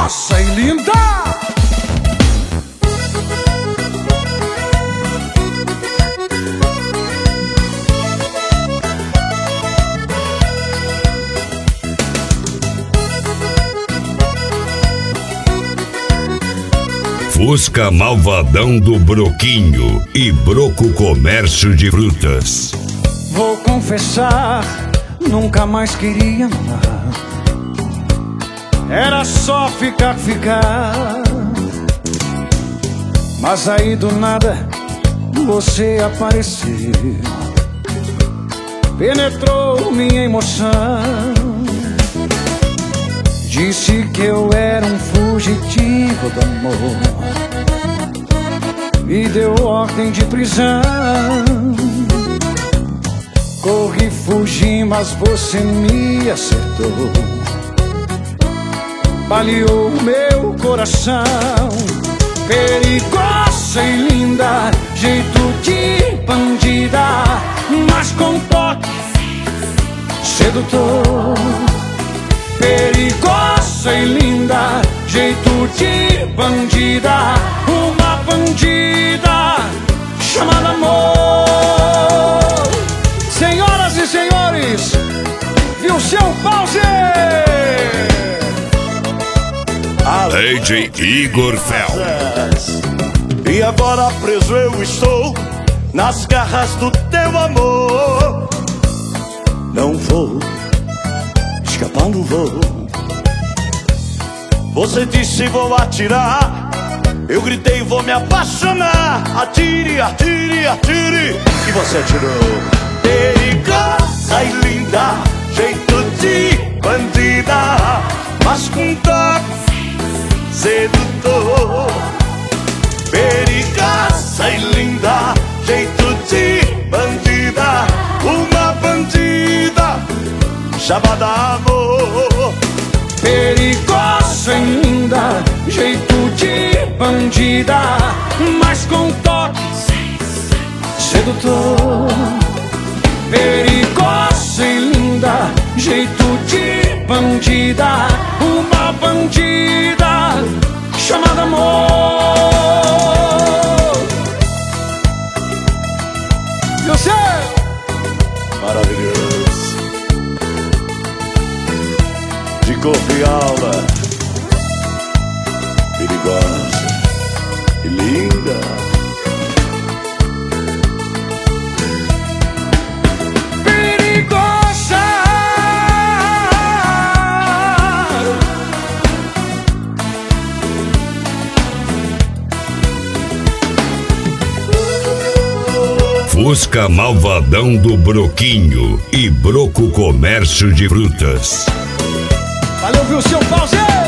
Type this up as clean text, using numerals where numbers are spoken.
perigosa e linda. Fusca malvadão do Broquinho e Broco Comércio de Frutas. Vou confessar, nunca mais queria amar. Era só ficar. Mas aí do nada você apareceu, penetrou minha emoção. Disse que eu era um fugitivo do amor, me deu ordem de prisão. Corri, fugi, mas você me acertou, baleou meu coração. Perigosa e linda, jeito de bandida, mas com toque sedutor. Perigosa e linda, jeito de bandida, uma bandida chamada amor. Senhoras e senhores, viu seu pause? DJ Igor Fel. E agora preso eu estou nas garras do teu amor. Não vou escapar, não vou. Você disse vou atirar, eu gritei vou me apaixonar. Atire, atire, atire, e você atirou. Perigosa e linda, jeito de bandida, mas com toque sedutor. Perigosa e linda, jeito de bandida, uma bandida chamada amor. Perigosa e linda, jeito de bandida, mas com toque sedutor. Perigosa e linda, jeito de bandida, uma bandida chamada amor. E o seu? Maravilhoso, de corpo e alma, perigosa e linda. Fusca malvadão do Broquinho e Broco Comércio de Frutas. Valeu, viu seu pause?